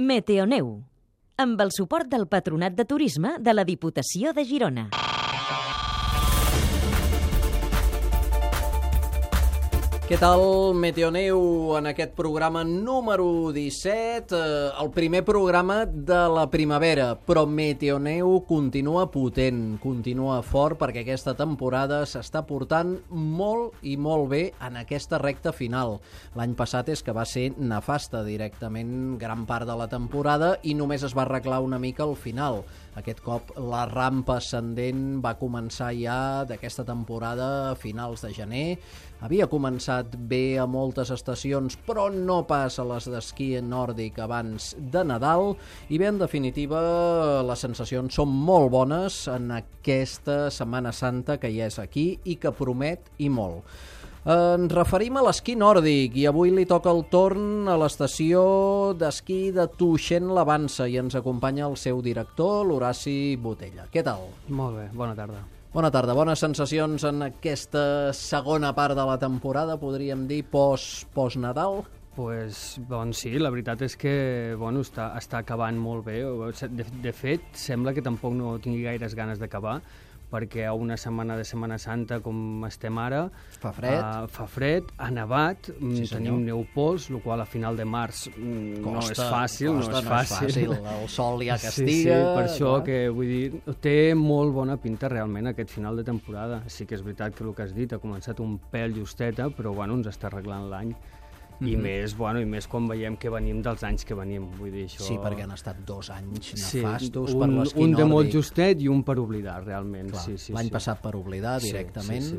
Meteoneu, amb el suport del Patronat de Turisme de la Diputació de Girona. Què tal, Meteoneu, en aquest programa número 17, el primer programa de la primavera, però Meteoneu continua potent, continua fort, perquè aquesta temporada s'està portant molt i molt bé en aquesta recta final. L'any passat és que va ser nefasta directament gran part de la temporada i només es va arreglar una mica al final. Aquest cop la rampa ascendent va començar ja d'aquesta temporada a finals de gener. Havia començat bé a moltes estacions, però no pas a les d'esquí nòrdic abans de Nadal. I bé, en definitiva, les sensacions són molt bones en aquesta Setmana Santa que ja és aquí i que promet i molt. Ens referim a l'esquí nòrdic i avui li toca el torn a l'estació d'esquí de Tuixén-la-Vansa i ens acompanya el seu director, l'Horaci Botella. Què tal? Molt bé, bona tarda. Bona tarda, bones sensacions en aquesta segona part de la temporada, podríem dir, post-Nadal? Doncs sí, la veritat és que està acabant molt bé. De fet, sembla que tampoc no tingui gaires ganes d'acabar, perquè a una setmana de Setmana Santa com estem ara fa fred, ha nevat, sí, tenim neu pols, el qual a final de març no és fàcil. El sol ja castiga. Sí, per això que vull dir, té molt bona pinta realment aquest final de temporada. Sí que és veritat que el que has dit ha començat un pèl justeta, però ens està arreglant l'any. I més quan veiem que venim dels anys que venim, vull dir això... Sí, perquè han estat 2 anys nefastos per l'esquí nòrdic. Un de molt justet i un per oblidar, realment. L'any passat per oblidar directament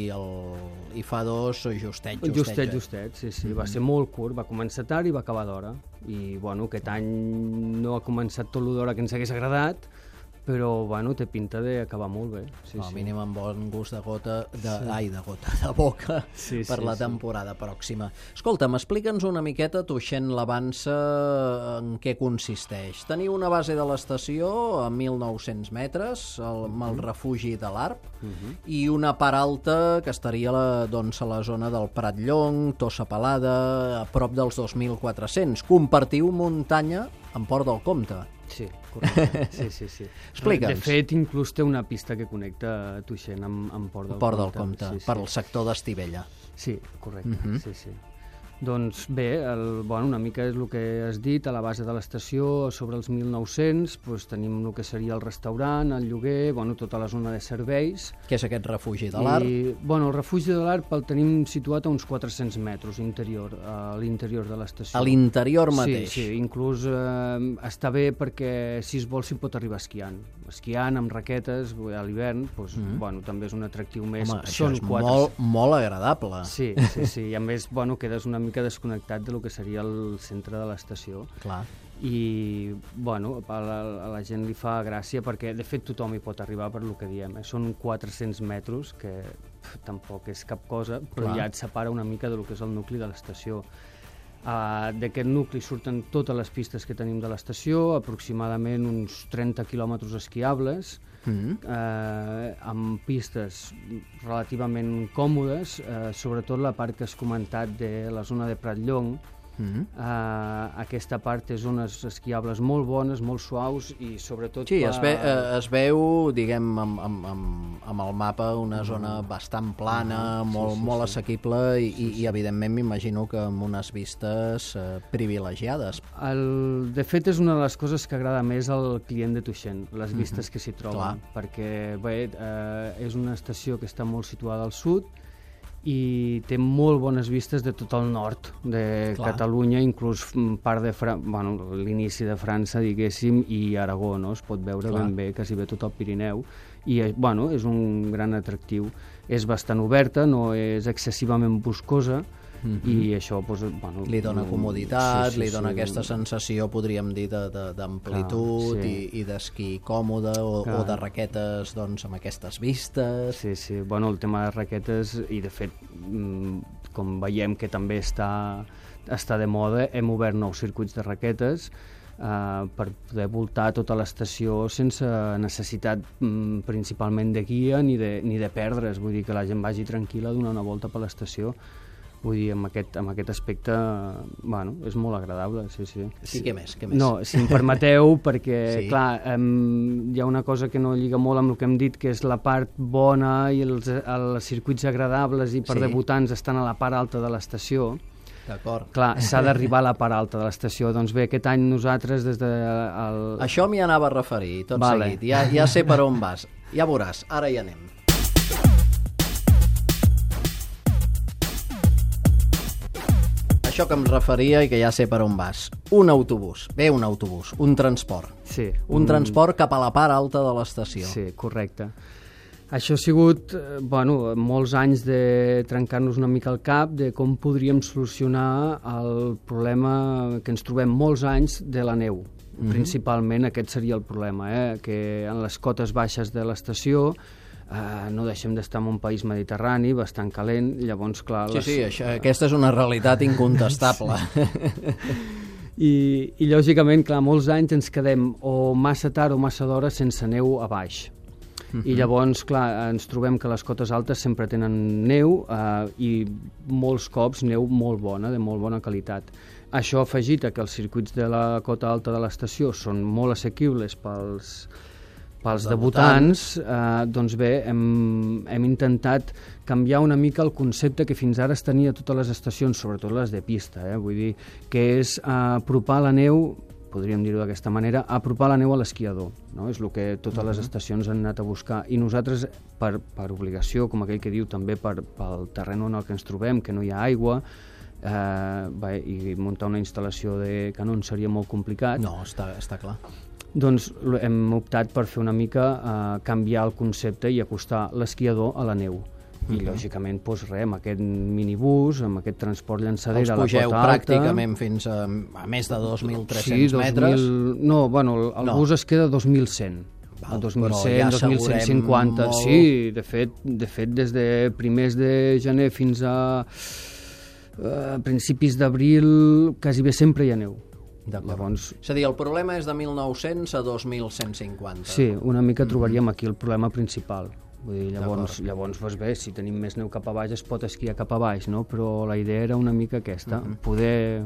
i fa 2 justet. Justet, sí. Va ser molt curt, va començar tard i va acabar d'hora. I aquest any no ha començat tot l'hora que ens hagués agradat, però té pinta d'acabar molt bé. Mínim amb bon gust de boca per la temporada pròxima. Escolta'm, explica'ns una miqueta Tuixén-la-Vansa en què consisteix. Teniu una base de l'estació a 1.900 metres, amb el refugi de l'Arp, i una part alta que estaria a la zona del Prat Llong, Tossa Pelada, a prop dels 2.400. Compartiu muntanya amb Port del Comte. Sí, correcte. Sí. Explica'ns. De fet, inclús té una pista que connecta Tuixén amb Port del Comte. Per al sector d'Estivella. Sí, correcte, sí. Doncs bé, una mica és el que has dit, a la base de l'estació, sobre els 1.900, tenim el que seria el restaurant, el lloguer, tota la zona de serveis. Què és aquest refugi de l'Arp? El refugi de l'Arp el tenim situat a uns 400 metres a l'interior de l'estació. A l'interior mateix? Sí, inclús està bé perquè si es vol s'hi pot arribar esquiant. Esquiant amb raquetes a l'hivern, també és un atractiu més. Home, això és molt agradable. Sí, i a més, quedes una mica desconnectat del que seria el centre de l'estació. Clar. I, a la gent li fa gràcia perquè, de fet, tothom hi pot arribar per el que diem. Són 400 metres, que tampoc és cap cosa, però ja et separa una mica del que és el nucli de l'estació. D'aquest nucli surten totes les pistes que tenim de l'estació, aproximadament uns 30 quilòmetres esquiables, amb pistes relativament còmodes, sobretot la part que has comentat de la zona de Prat Llong. Aquesta part té zones esquiables molt bones, molt suaus i sobretot... Sí, es veu, diguem, amb el mapa, una zona bastant plana, molt assequible i evidentment m'imagino que amb unes vistes privilegiades. De fet, és una de les coses que agrada més al client de Tuixén, les vistes que s'hi troben, perquè és una estació que està molt situada al sud i té molt bones vistes de tot el nord de Catalunya, inclús part de l'inici de França, diguéssim, i Aragó, no? Es pot veure ben bé, quasi bé tot el Pirineu, i és un gran atractiu. És bastant oberta, no és excessivament boscosa, i això li dona comoditat, li dona aquesta sensació, podríem dir, d'amplitud i d'esquí còmode o de raquetes amb aquestes vistes. Sí, el tema de raquetes, i de fet com veiem que també està de moda, hem obert nous circuits de raquetes per poder voltar tota l'estació sense necessitat principalment de guia ni de perdre's, vull dir que la gent vagi tranquil·la a donar una volta per l'estació, Vull dir, amb aquest aspecte, bueno, és molt agradable, sí. I què més? No, si em permeteu, perquè, sí. Clar, hi ha una cosa que no lliga molt amb el que hem dit, que és la part bona i els circuits agradables i per debutants estan a la part alta de l'estació. D'acord. Clar, s'ha d'arribar a la part alta de l'estació. Doncs bé, aquest any nosaltres des de... Això m'hi anava a referir, tot seguit. Ja sé per on vas. Ja veuràs, ara hi anem. Això que em referia i que ja sé per on vas. Un autobús, un transport. Sí. Un transport cap a la part alta de l'estació. Sí, correcte. Això ha sigut, molts anys de trencar-nos una mica el cap de com podríem solucionar el problema que ens trobem molts anys de la neu. Principalment aquest seria el problema, que en les cotes baixes de l'estació no deixem d'estar en un país mediterrani bastant calent, llavors, clar... Aquesta és una realitat incontestable. I lògicament, clar, molts anys ens quedem o massa tard o massa d'hora sense neu a baix. I llavors, clar, ens trobem que les cotes altes sempre tenen neu i molts cops neu molt bona, de molt bona qualitat. Això afegit a que els circuits de la cota alta de l'estació són molt assequibles pels debutants, doncs bé, hem intentat canviar una mica el concepte que fins ara es tenia a totes les estacions, sobretot les de pista, vull dir, que és apropar la neu, podríem dir-ho d'aquesta manera, apropar la neu a l'esquiador, no? És el que totes les estacions han anat a buscar, i nosaltres, per obligació, com aquell que diu, també pel terreny en el que ens trobem, que no hi ha aigua, i muntar una instal·lació de canons seria molt complicat. No, està clar. Doncs hem optat per fer una mica canviar el concepte i acostar l'esquiador a la neu. I, lògicament, doncs res, amb aquest minibús, amb aquest transport llançadera a la cota alta... Els pugeu pràcticament fins a més de 2.300 metres? No, el bus es queda a 2.100. A 2.100, 2.150... Sí, de fet, des de primers de gener fins a principis d'abril, quasi bé sempre hi ha neu. Llavors... És a dir, el problema és de 1.900 a 2.150. Sí, una mica trobaríem aquí el problema principal. Vull dir, llavors, doncs bé, si tenim més neu cap a baix es pot esquiar cap a baix, no? Però la idea era una mica aquesta, poder...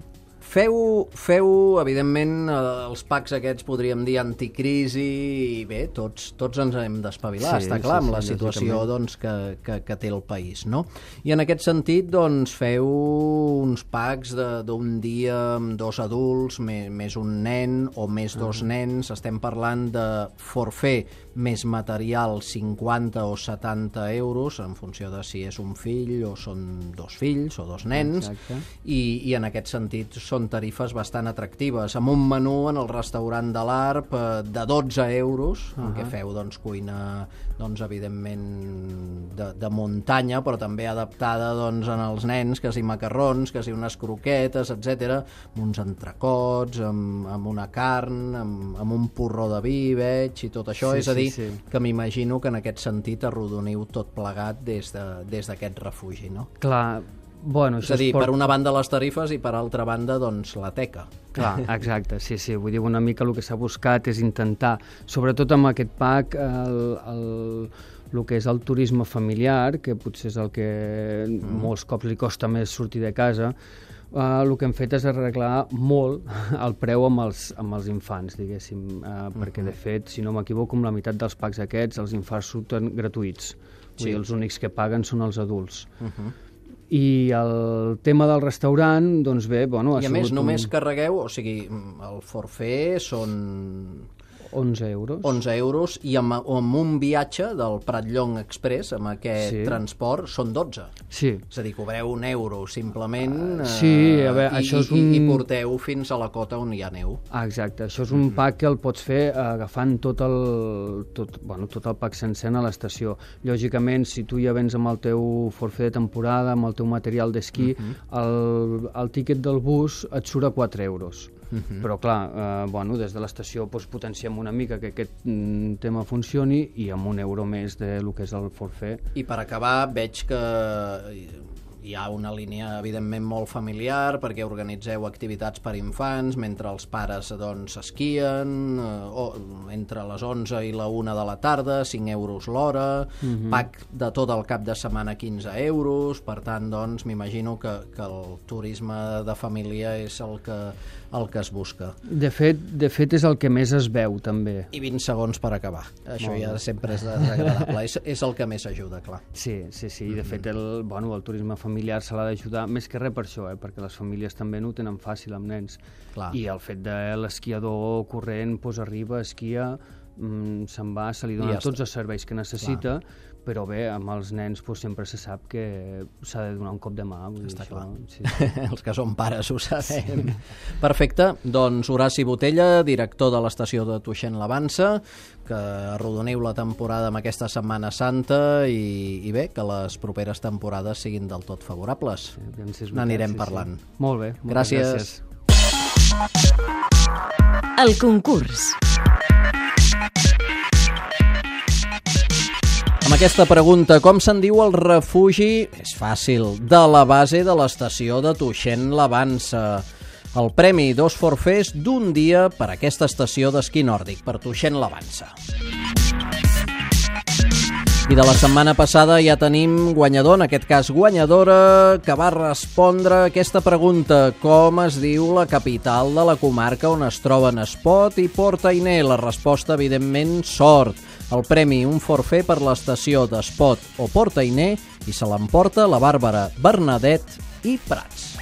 Feu, evidentment, els packs aquests podríem dir anticrisi, i bé, tots ens hem d'espavilar, està clar, amb la situació que té el país, no? I en aquest sentit, doncs, feu uns packs d'un dia amb 2 adults, més un nen o més 2 nens, estem parlant de forfait més material 50 o 70 euros, en funció de si és un fill o són 2 fills o 2 nens, i en aquest sentit són tarifes bastant atractives, amb un menú en el restaurant de l'Arp de 12 euros, en què feu cuina, evidentment, de muntanya, però també adaptada en els nens, que si macarrons, que si unes croquetes, etc, amb uns entrecots, amb una carn, amb un porró de vi, veig, i tot això, és a dir, que m'imagino que en aquest sentit arrodoniu tot plegat des d'aquest refugi, no? Clar, bueno... És a dir, per una banda les tarifes i per altra banda, doncs, la teca. Clar, exacte, sí, vull dir, una mica el que s'ha buscat és intentar, sobretot amb aquest pack, el que és el turisme familiar, que potser és el que molts cops li costa més sortir de casa, el que hem fet és arreglar molt el preu amb els infants, diguéssim, perquè de fet, si no m'equivoco, amb la meitat dels packs aquests els infants surten gratuïts, vull dir, els únics que paguen són els adults. I el tema del restaurant, doncs bé, bueno... I a més, només carregueu, o sigui, el forfait són... 11 euros. 11 euros, i amb un viatge del Prat-Llong Express, amb aquest transport, són 12. Sí. És a dir, cobreu €1 simplement i porteu fins a la cota on hi ha neu. Exacte, això és un pack que el pots fer agafant tot el pack sencer a l'estació. Lògicament, si tu ja vens amb el teu forfait de temporada, amb el teu material d'esquí, el tíquet del bus et surt a 4 euros. Però clar, des de l'estació potenciem una mica que aquest tema funcioni, i amb €1 més del que és el forfait. I per acabar veig que hi ha una línia, evidentment, molt familiar, perquè organitzeu activitats per infants, mentre els pares, doncs, esquien, entre les 11 i la 1 de la tarda, 5 euros l'hora, pack de tot el cap de setmana 15 euros, per tant, doncs, m'imagino que el turisme de família és el que es busca. De fet, és el que més es veu, també. I 20 segons per acabar. Això ja sempre és desagradable. És el que més ajuda, clar. Sí. I de fet, el turisme familiar se l'ha d'ajudar, més que res per això, perquè les famílies també no ho tenen fàcil amb nens. Clar. I el fet de l'esquiador corrent, arriba, esquia, se'n va, se li donen tots els serveis que necessita, però bé, amb els nens sempre se sap que s'ha de donar un cop de mà. Està clar. Sí. Els que són pares ho sabem. Perfecte. Doncs Horaci Botella, director de l'estació de Tuixén-la-Vansa, que arrodoniu la temporada amb aquesta Setmana Santa i bé, que les properes temporades siguin del tot favorables. N'anirem parlant. Molt bé. Gràcies. El concurs. Amb aquesta pregunta, com se'n diu el refugi, és fàcil, de la base de l'estació de Tuixén-la-Vansa? El premi 2 forfers d'un dia per a aquesta estació d'esquí nòrdic, per Tuixén-la-Vansa. I de la setmana passada ja tenim guanyador, en aquest cas guanyadora, que va respondre aquesta pregunta: com es diu la capital de la comarca on es troben Espot i Port-Ainé? La resposta, evidentment, Sort. El premi, un forfer per l'estació d'Espot o Port-Ainé, i se l'emporta la Bàrbara Bernadet i Prats.